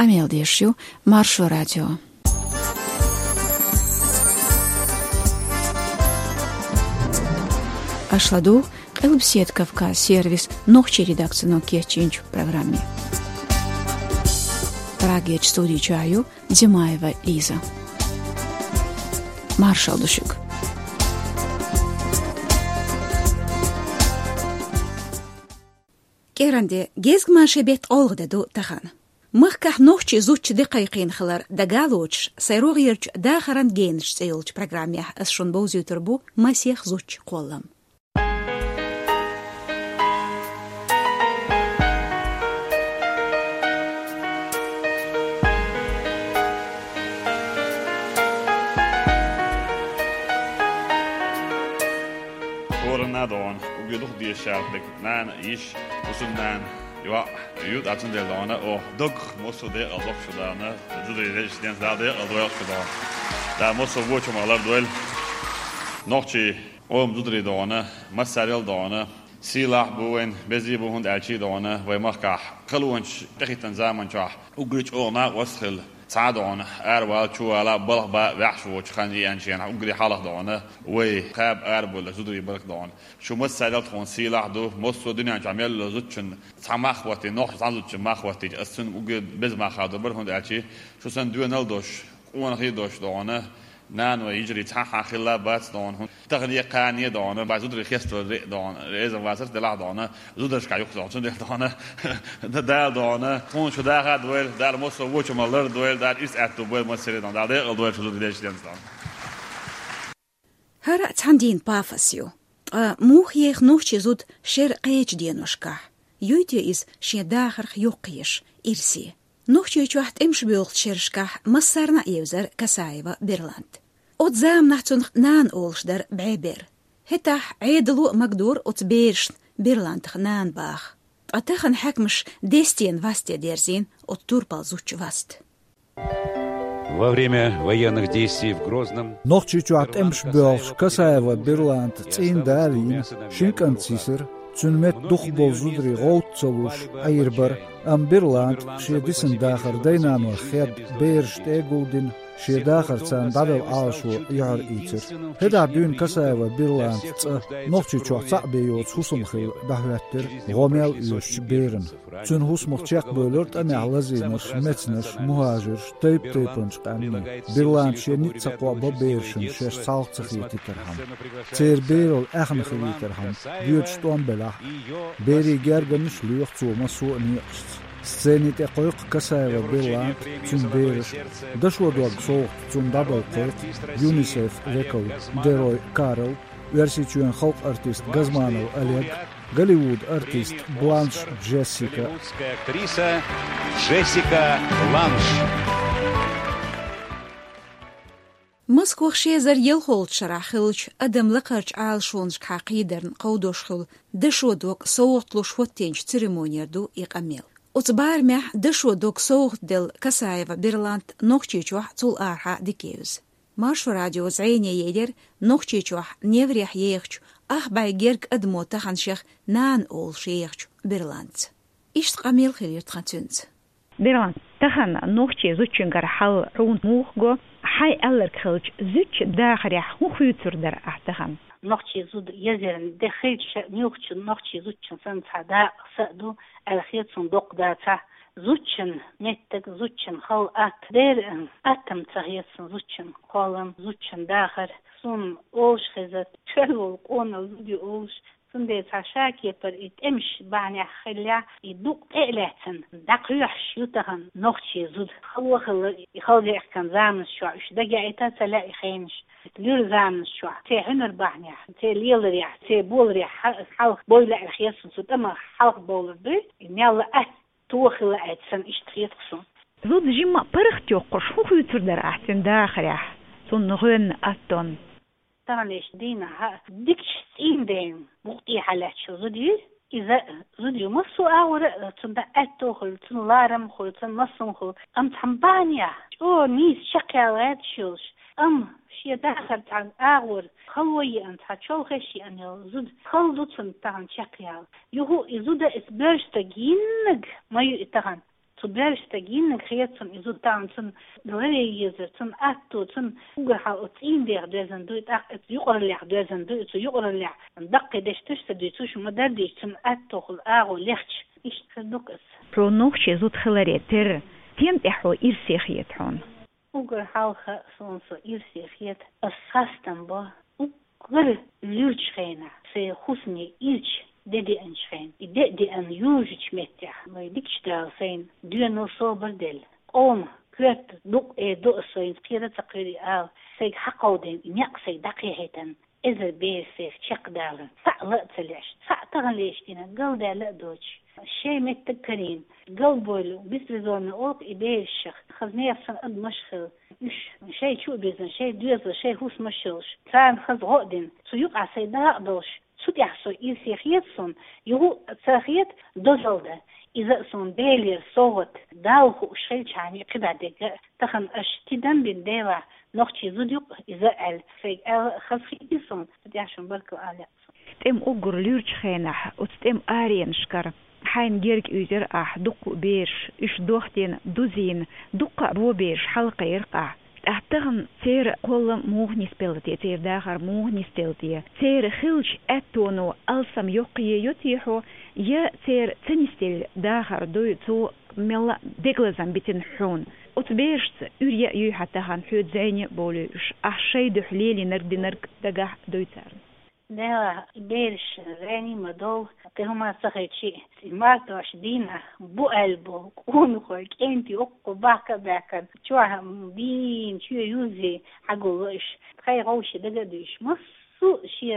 Amel Deshiu, Marshall Radio. Ашладу Элбсет Кавказ сервис ногчи редакцию Кетчинч в программе. Рагеч студии чаю Димаева Лиза. Маршал Душик. Керанде гезгмаше бет олгдаду тахан. مخكح نوخشي زوتش دقيقين خلر دقالوش سيروغ يرج داخران جينش سيولج برنامج أسشون بوزيو تربو مسيخ زوتش قولم Korna dan, och jag dock det skärpligt. Nej, ish och så nej. Ja, ut att det låna och dock måste det alltså så där när det är resten där alltså så där. Där måste vi watcha alla duell. Nocchi om du det dåna, masarel dåna. سلاح بوين بزي بوهند أشي دونه ويمخكح خلونش تخيتن زمان شاه وقريش أونا وسخل تعادونه أروال شو على بلغ بعش وش خاني أنشين وقري حاله دونه وخاب أربول زودري بلغ دونه شو مسألة خون سلاح دو مصر الدنيا جميل زوجن سماخ وقتي نوح زوج ماخ وقتي أصلا وقد بز ما خاطر برهند أشي شو سن دوينال دوش وان خي دوش دونه نان ويجري تحقق خلا بات دون تغني قانية دون بعد زود رخيص دون إذا واسر دلع دون زودش كيوك دون شو دون ده دون كون شو ده دويل ده مصر وش مالر دويل ده إيش أتو بوي مصر دون ده دويل شو ده دون هرا تندين بافسيو موخ يخ نوش زود شر قيج دينوشكا يوتي إز شي داخر يوقيش إرسي نوخ يجوحت إمش بيوغت شرشكا مصرنا يوزر كسايبا بيرلاند أتزام نحتون نان أولش در بعبر هتاح عيدلو مقدور أتبيرش بيرلاند خنان باخ أتخن حكمش ديستين васте дерзин оттурпал зуч васт. Во время военных действий в Грозном Нохчичуат Эмшбёлш Касаева Бирланд Циндалин Шинканцисер Цунмет Духбол Зудри Голцовуш Айрбар Амбирланд Шедисен Дахар Дайнано Хед Бейрш Тегулдин شيداخر تان دادل آشو يهر إيتر هدا دون كسايوا بيرلاند نوخشي چوح صعبيو تسوسم خيل دهواتر غوميل يوش بيرن تون هوس مخشيق بولرد أمي علازينش متنش مهاجر تيبنش قامني بيرلاند شي نيت سقوا ببيرشن شيش سالق تخيتي ترهم تير بيرل أخن خيلي ترهم بيوتش طوان بلاح بيري جارغنش ليوخ توما سوء نيقشت سценит قويق كسايوا بيرلاند تون بيرش دشو دوغ صوت تون دابل قويق يونيسيف ريكو ديروي كارل версичуен خلق артист Газманов Олег Голливуд артист Бланш Джессика актриса Джессика Бланш مسكوخ شيزر يلخول شراخلش أدم لقرش عال شونش كاقيدرن قودوشخل دشو دوغ صوت لشوتينش تيريمونير دو إقاميل أتبار مح دشو دوك صوت دل كسايفا بيرلاند نوخشيشوح تول آرها ديكيوز مارشو راديو زعيني يدير نوخشيشوح نيفريح ييخش باي جيرك أدمو تخنشيخ نان أول شيخش بيرلاند إيش تقاميل خير تخنتونز بيرلاند تخن نوخشي زوتشنغر حال رون موخغو حي ألرك خلش زوتش داخريح وخيوتر در أحتخن نوخشي زود يزرن دخيلش نوخش نوخشي زوتشن سنسعدا سأدو الخيط صندوق داتا زوتشن نتك زوتشن خل دير أتم تغيسن زوتشن قالم زوتشن داخر سون أولش خزت شلول قونا زودي أولش سون دي تشاكي پر إتمش بعني خليا يدوق إعلاتن دقيح شيوتهن نوخشي زود خل يحكم زامن شو إش دقا إتا تلاقي خينش لير زامن شو تي هنر بعني تي ليل ريح تي بول ريح حلق بويلة الخياسن سود أما حلق بول دي نيالا توخل أتسن إش تخيطسون زود جيما برختيو قرشو خيوتر در أحسن داخريح سون نغن أتون طبعاً دينا ديكش سين دين بوقتي حالات شو زودي إذا زودي مصو أور تندقتو خل تنلارم خل تنصم خل أم تحمبانيا أو نيس شقيالات شوش أم شي داخل تعن أور خلوي أنت هتشو خشي أن زود خلدو تنتعن شقيال يهو إزودا إسبرش تجينج ما يتغن Berstagin kreatzen iso tanzen reisen attoten ugeha in der dezen doet et yuqrleh dezen doet yuqrleh daqi deshtushta doet moderdichin attogl aro lech ich dukas pro nog zut khalareter tiem eho irsikhiyet hon ugeha sonso irsikhiyet asastan ba uger lurchena se khusni ilch dedi enschrein de an yujich metja mei dikstal sein du no sober del kurt duk do so kira taqiri al say haqawden nyaq say daqiqatan ezer be say chaqdalan sa'la tlesh sa'tagan leeshtina galda la doch shay metkarin galboylu bisrizona ot ibesh khazniya san ad mashkhil shay chu bizan shay duza shay hus mashilsh tan khazgodin suyuq asay da dosh Судяхсо и сехетсон, его цахет дозалда. إذا صون بيلير صوت داوخ وشيل شامي قبادك تخن أشتدم بالدوا نقطي زديق إذا ال في خفي إصون تديعشون بركو آلة تم أقر ليرش خينح وتم آرين شكر حين جيرك يزر دق بيرش إش دوختين دوزين دق بو بيرش حلقة يرقع أعتقد سير كل موغني سبلتي سير داخر موغني سبلتي سير خلش أتونو ألسم يقي يتيحو يا سير تنستيل داخر دوي تو ملا دقلزم بتن حون أتبيرشت أريا يو حتى هن حود زيني بولوش أحشي دحليلي نرد دقاح دويتار ده بيرش راني مدو تهما سخيتشي مارتو عشدينا بو قلبو كونو خوك انتي اقو باكا شوها بين شو يوزي حقوش تخي غوشي دقدوش مصو شي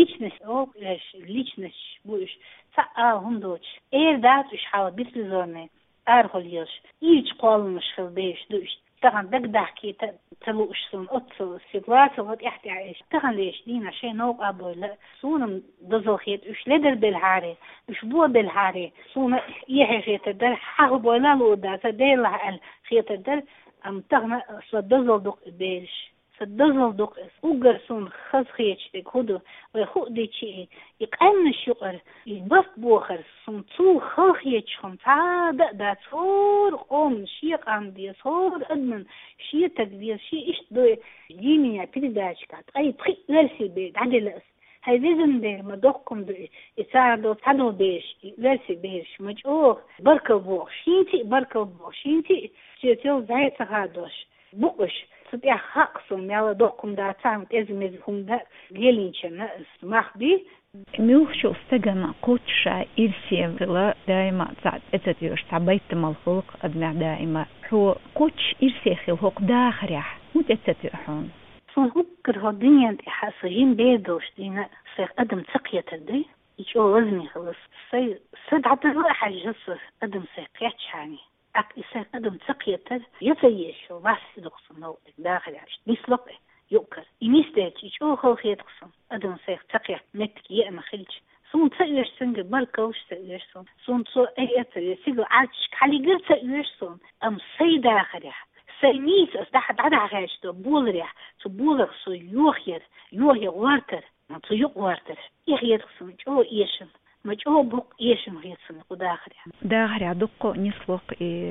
ليچنس بوش ساقا هم دوش داتوش حاول بيسلزوني ارخليوش ايج قولمش خلبيش دوش تغن دقدحكي تلوشسون أتصل سيطلاتو غد احتي عايش تغن ليش دينا شي نوق أبو لا سونم دزوخيت اش لدر بالهاري اش بو بالهاري سون يحي خيط الدر حاغب ولا لودا تدير لها خيط الدر ام تغن صدزل دق بيش صدزل دق اوغر سون خز خيتش دك هدو ويخو دي چي يقام الشقر يبف بوخر سون تو خلخيتش خم تا دا صور قوم شي قام دي صور ادمن شي تقدير شي اش دو جيميا بيداشكات اي تخي ورسي بيد عدل هاي فيزن دير ما دوقكم دو يساعدو تحدو بيش ورسي بيش مجوخ بركو بوخ شينتي بركو بوخ شينتي شيتيو زي تغادوش بوش تبقى حقصهم يلا دوقكم دا تعمل ازمزهم دا جيلينشنا مخبي ميوخشو استجمع قوتشا إرسي غلا دائما تعد اتتيوش تعبيت مالخلق أدمع دائما هو قوتش إرسي خلق داخريح متتتيوحون صون هكر هو الدنيا انت حاسجين بيدوش دينا سيخ أدم تقية الدي يجو وزني خلص سيد عبد الواحد جسر أدم سيخ يحشاني إسان أدم تقية يتيش وبس دقصن نوقك داخل عشت بيسلقه يؤكل يميستيج يجو خلق يدقصن أدم سيخ تقية متك يأم خلج سون تقيش سنجل بالكوش تقيش سون تو أي أتري سيقو عادشك حالي قر تقيش سون أم سي داخليح سينيس أصدحت عدا عايش تبولريح تبولر سو يوخير وارتر تو يوق وارتر يخيدقصن جو إيشن مجهو بوق يشم غيصن داخري دقو نسلق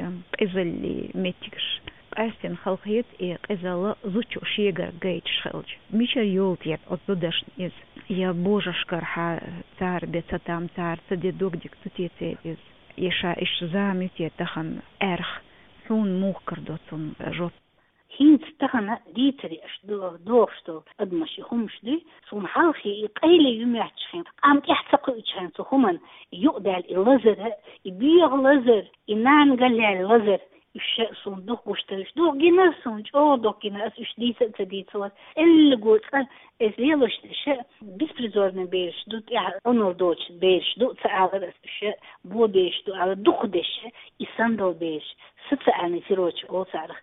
إزل ميتيكش قاسين خلقيت إزل زوتشو شيغر جيتش خلج ميشر يولتيت أتزودش إز يا بوجش كرحا تار بيتساتام تار تدي دوك ديك تتيتي إز يشا إش زاميتي تخن أرخ حون موكر دوتون جوت هينت تغنى ديتري دوغشتو أدمشي خمشدي سوم حالخي يقيلي يميحتشخين قام يحتقو يتشخين سوخمان يقدال اللزر يبيغ لزر ينان قلع اللزر يشاء سوم دوغ بوشترش دوغ جينا سوم جو دوغ جينا أسوش ديسة تديتوات اللي قلت إز ليلوش تشاء بيسبريزورنا بيرش دوت أونور دوتش بيرش دوت سأغر أسوشاء بو بيرش دو على دوغ ديش يساندو بيرش ستسألني فيروش أو سعرخ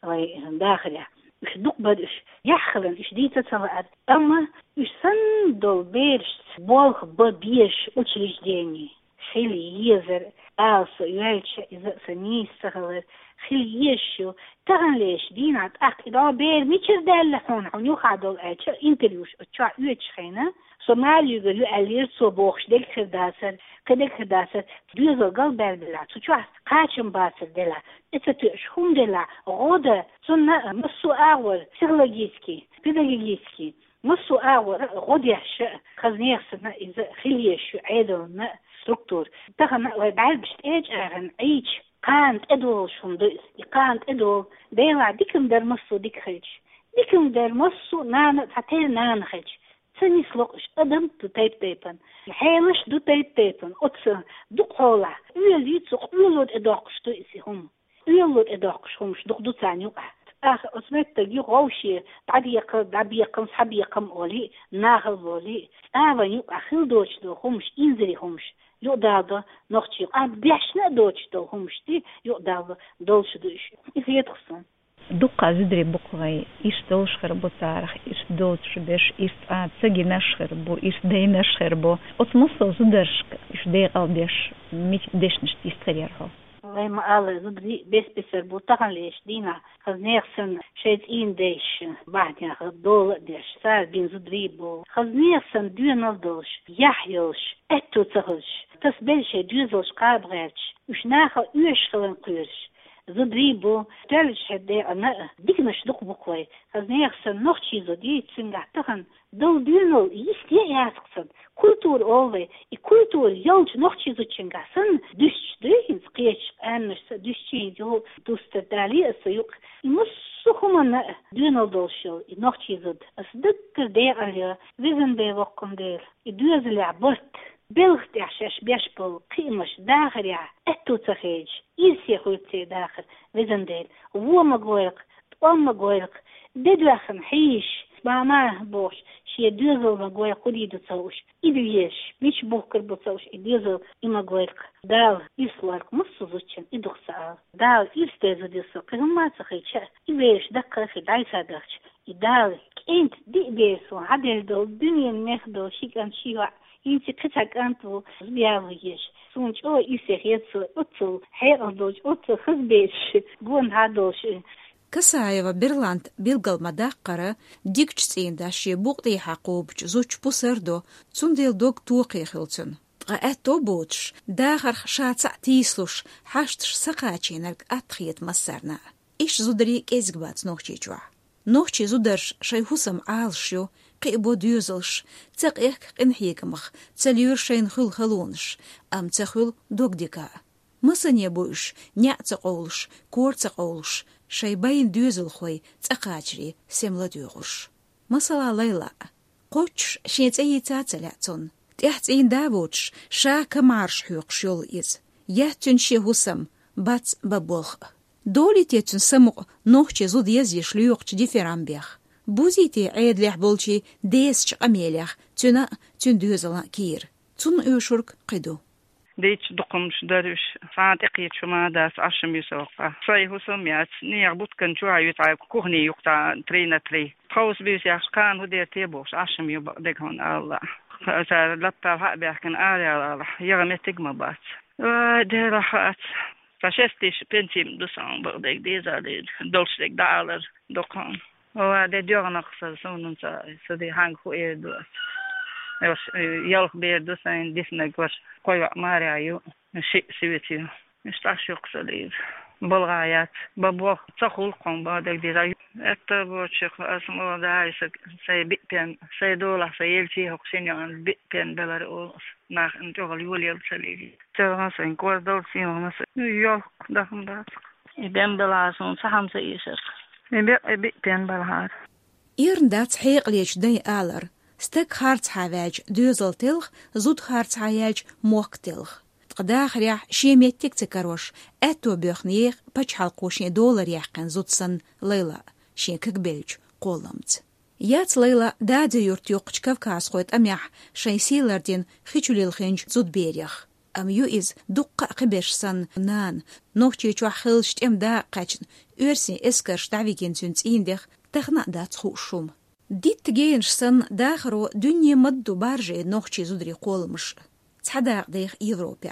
داخلها مش دقبدش يحخلن إش دي تتلقى أما إش سندل بيرش بولخ ببيش учреждений خيلي يزر آلس يوالش إذا سنيس سخلر خليشو تغن ليش دينات إذا بير ميشر دالحون عنو خادول انتريوش اتشع يوش خينا Somali yugulu alir so boğuşdel kırdasır düzül gal berdiler tuças kaçın basır dela etü şum dela roda sonra musu ağır psikologiski pedagogiski musu ağır rodyaş kazniyersina iz khiliyeş aydona struktur tahana ve balbiş ejaren iç kant edol şundu kant edol dela dikim der musu dikhiç dikim der musu nan tatel nan khiç سنسلقش أدم تتيبن حيلش دو تيبن أتس دقولا يليتسق يلود إداقش تو إسيهم يلود إداقش همش دو تانيو أسمت تجي غوشي دبيقم صبيقم أولي ناغل أولي أبنيو أخيل دوش دو همش إنزري همش يقدر نختي بيشنا دوش دو همش دي يقدر دوش دوش إذا يتخصن دقة زدري بقغي إيش دولش خربو تاريخ إيش دولش بيش إيش تسجي نشخربو إيش دي نشخربو أتمصل زدرش إيش دي قلبيش ميت ديش نشتي استريرها والله ما قال زدري بيسر بوتاقن ليش دينا خزنيخسن شيت إين ديش بعدين خدول ديش سار بين زدري بو خزنيخسن ديون دولش يحيوش أتو تغلش تسبلش دوزلش قابغيرش وش ناخل يوش خلن قيرش زدريبو تالش هدي أنا ديكنش دق بقوي خزنيخسن نوع چيزو دي تسنغتخن دول دينول يستيا ياسقسن كولتور أولي كولتور يلج نوع چيزو چنغسن دوش دين قيش أنش دوش چيزو دوست دالي أسيوق مسخمنا دينول دولشل نوع چيزو أصدق دي عليا ويزن دي وقم دير دوز لعبت بلغت عشاش بيشبل قيمش داخل يا اتو تخيج يسي خوتي داخل وزنديل وو مقويلق طوام مقويلق ددوخن حيش باما بوش شي دوزل مقويلق قديدو تصوش إدويش ميش بوكر بتصوش إدوزل إمقويلق دال يسوارك مصوزوشن إدوخ سأل دال يستيزو ديسو قيما تخيجا إبيش دقا في دايسا داخش إدال كنت دي بيسو عدل دول دنيا ميخدو شيكان شيوا ينتي قطعك أنتو بيعويش سونش أو يسيخيتسو أتو حيقضوش أتو خزبيش قون هادوش كسايوا بيرلاند بيلقل مداقرة ديكش سين داشي بوقتي حقوبش زوش بوسردو تسنديل دوك توقي خلتن تغاقاتو بوتش داخر شاتسع تيسلوش حاشتش سقاچينرك أتخيت مسرنا إيش زودري كيزقبات نوخشي جوا نوخشي زودرش شايهوسم عالشيو قيبو ديوزلش تقيق قنحيكمخ تسليور شين خل خلونش أم تخل دوك ديكا مسن يبوش نيا تقولش كور تقولش شايبين ديوزل خوي تقاجري سملا ديوغش مسلا ليلى قوتش شيتي تاتلاتون تحتين دابوتش شا كمارش حيوق شيول إز يهتن شي هسم بات ببوخ دولي تيتن سمق نوخش زود يزيش ليوقش ديفيران بيخ بوزيتي عيد لح بولشي ديسش قميليخ تنا دوزلان كير تن اوشورك قدو ديتش دقمش دارش فاتقيت شما داس عشم يسوقا صاي هسميات نيغ بوتكن شوع يتعب كوهني يقطع ترينا تري خوص بيس يحشقان هدير تيبوش عشم يبقدك هون الله فأسار لطا حق بيحكن آلي الله يغمتك مبات ودي رحات فشستيش بنتي مدوسان بقدك ديزا دولش ديك دالر دقان وده ديوغنا خصوصا سوننسا سدي هانغ خو دوس يالخ بير دوسين ديسنك واش قوي ماري ايو شيء سويتي مستعش يقصليد بلغايات بابوخ تخول قوم بعدك دي اتبوشخ اسمو داي سي بيبن سي دولا سيلتي حسين بيبن بلار او ناخ انتو يوليل سليدي ترى سين كور دول سين يو دخم داس يبن بلاسون سهم سيسر بيبن بلهار إيرندات حيق ليش داي آلر ستك خارت حواج دوزل تلخ زود خارت حواج موق تلخ تقداخ ريح شيميتك تكروش اتو بيخنيخ باش حلقوشين $1 يحقن زود سن ليلى شينكك بيلج قولمت يات ليلى دادي يورتيوقش كافكاس خويت أميح شايسيلردين خيشولي الخنج زود بيريخ أم يوئز دقة قبش سن نان نوخشي چوا خلشت ام دا قاچن ارسي اسكرش دعويكين سنتين ديخ تخنا دات خوشوم ديت تجينش سن داخرو دنيا مدو بارجي نوخشي زودري قولمش تحداق ديخ يوروبيا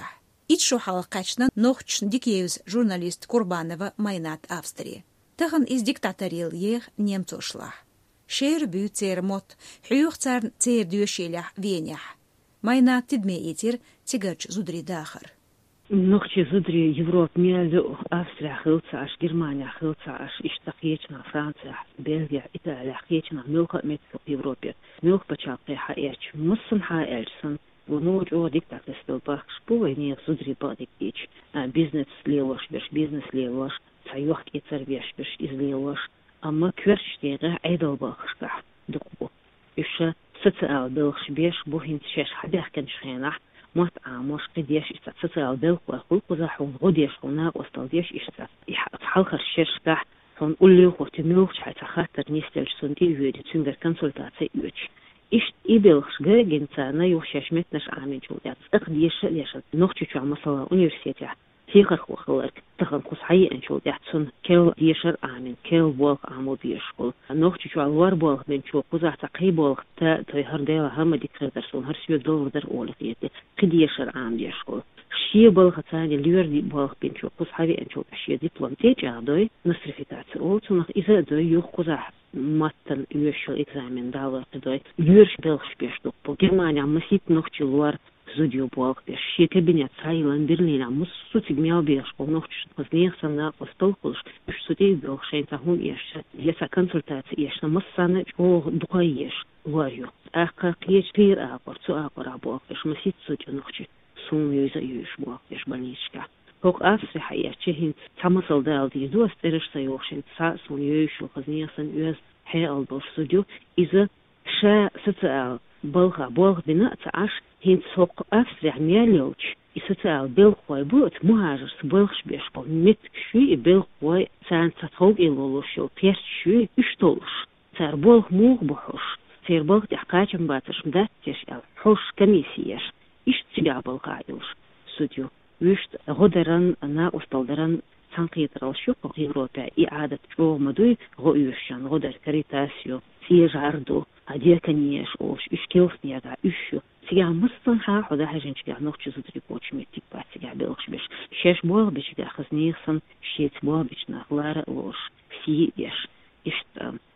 إتشو حلقاتنا نوخش ديكيوز журналист Курбанова Майнат Австрия. Таган из диктаторил ех немцошлах. Шер бю цермот, хюх царн цер дюшелях венях. Майнат тидме этир тигач зудри дахар. Нохчи зудри Европ мелю Австрия хилцаш, Германия хилцаш, иштахечна Франция, Бельгия, Италия хечна мелха метка в Европе. Мелх пачалки хаэч, муссен хаэльсен. ونوج أو ديكتاك استوباخ شبوه نير زودري بادك إيش بيزنس ليوش بيش بيزنس ليوش تسيوح كيتر بيش بيش إز ليوش أما كورش تيغه عيدو باخشكا دقبو إيش ستسأل بلخش بيش بوهين تشيش حديخ كان شخينح موت عاموش قديش إيش ستسأل بلخ وخلق وزاحون غديش هناك وستالديش إيش تحلخر شيرشكا هون قولي وقتميوش حتى خاطر نيستلش سنتي يودي تنجر كونسلتاتي يوش إيش إبلخش جاين تانا يوشش متنش عامل جودات أقديش ليش نختي شو مثلا أونيفرسيتي تيخر خوخلك تخن قصحي إن شو دحسن كل ديشر عامل كل والق عمود بيشكل نختي شو الوار والق من شو قزح تقريب والق تا تيهر ديلا هم ديكر درسون هرسيو دور در أولفيتي قديشر عام بيشكل شيء بالغ تاني لير دي بالغ بين شو قصحي إن شو أشياء دبلوم تيجي عدوي نصرفتات أول تنخ إذا دوي يوخ قزح ماتن يوشل إكزامين دالر تدوي يورش بلخش بيشتوك بو Германия مسيت نوخشي لوار زوديو بالغ بيش شي كابينет Сайлен Берлина مسو تجميع بيش بو نوخش قزنيخسن نا قستلقلش بيش سودي بلخشين تهون إيش يسا كونسلتاتي إيش نمسانة جو دقايش واريو أخا قيش كير أقر سو أقر أبوغ بيش مسيت سوديو نوخشي سون يوزا يوش بوغ بيش بانيشكا Ook Австрия хаяче хин тамасал дал ди дуас тереш сайохшин са сун юшу хазниясан юз хэл бол студио иза ша социал болха болх бина цаш хин сок Австрия мялоч и социал белхой бут муажер с болхш беш пол мит ши и белхой сан цатхог и лолошо перш ши иштолш цар болх мух бохош цар болх тахкачам баташ даттеш ал хош комиссияш иш тебя болхайлш студио ويشت غدران أنا أستلدران تنقية رالشوق في أوروبا إعادة شو مدوي غويشان غدر كاريتاسيو سيج عردو هدية كنيش أوش إشكيلس نيجا إشو سيجا مصطن حدا حاجة نشجع نوخش زودري بوش ميتيك بات سيجا بلغش بيش شاش بوغ بيش دا خزنيخسن شيت بوغ بيش نغلارة لوش سي بيش إشت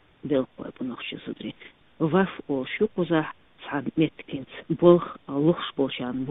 بلغوي بنوخش زودري وفاف أوشو قزاح صعب متكنت بلخ لخش بوشان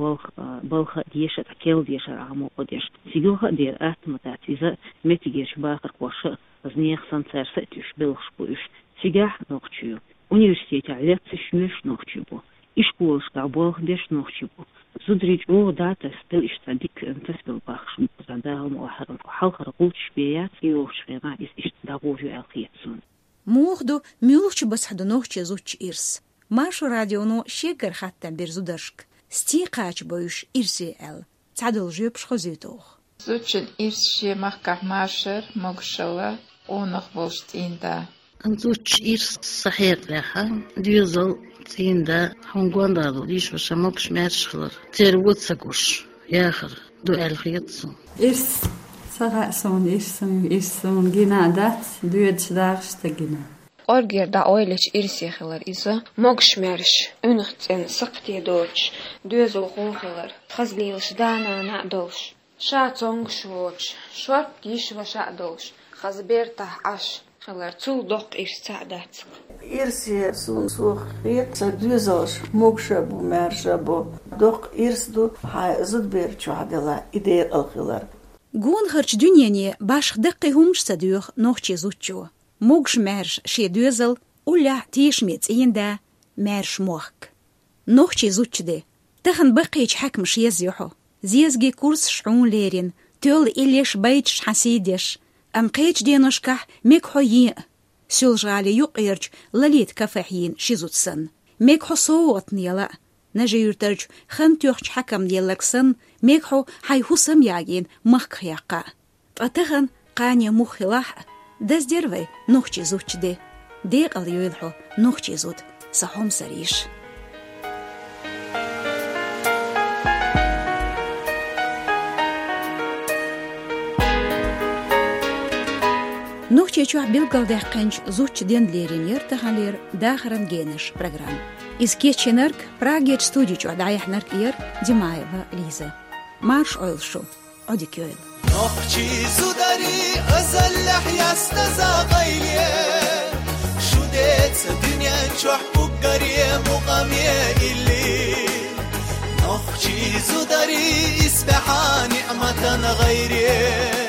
بلخ ديش تكيل ديش عمو قديش سيجوها دير أتمتات إذا متجيش باخر قوش زنيخ سنتر ستيش بلخش بوش سيجاح نوخشيو университете лекцияш нохчибу ишколшка бог деш нохчибу зудрич о дата стил иштадик тасбил бахш задал мохар халхар гулч бият иошшена иш дагуju алхиятsun мухду мюлч басхду нохче зуч ирс машу радиону шегер хаттан берзудашк стиқач боюш ирси эл цадл жөпш хозитох зучин ирси махках машер могшала онох волштинда Анзуч ирс сахер леха дюзал тинда хонгондал лиш вшамок шмершхлар тервуцагуш яхр ду элхиятсу ирс сагасон ирсон гинадат дуэдшдагштагина Orgerda oylech irsiyxlar isa mogshmersh unxtsen saqtidoch dözul xonxlar xazlius dana nadolsh shatsongshwoch short dishva shadolsh xazberta ash xalar tsul doq irsadat irsiy suq yetsa dözol mogshabu mershabu doq irsdu zudber chadela idey alxlar gun kharch dünyani bash daqi humsh sadur nochchi zucho Mogsh mersh she dözel ulla tishmets inda mersh moch nochchi zuchde tahan baqich hakm shiyazho ziyazgi kurs sh'un lerin tol ilish bayt hasidish am qich dinoshkah mekhoyi suljali yuqirch lalit kafahin shizutsan mekho sawat niyala najirtarch khamtuch hakam diyalaksan mekho hay husam yagin makhyaqa atahan qani mukhilah دزديروي نوخشي زوتشدي ديق اليويلحو نوخشي زوت صحوم سريش نوخشي چوح بيلقل داقنج زوتش دين ليرين يرتخالير داخران جينش программ. Из Кеченерк, Праге студию чух даяхнарк ир Димаева Лиза. مارش اویل شو عدیکی اویل نخچی زوداری ازل لحیاست زاقیلیه شدت دنیا چوح بگریه مقامیه ایلی نخچی زوداری اسبحا نعمتن غیریه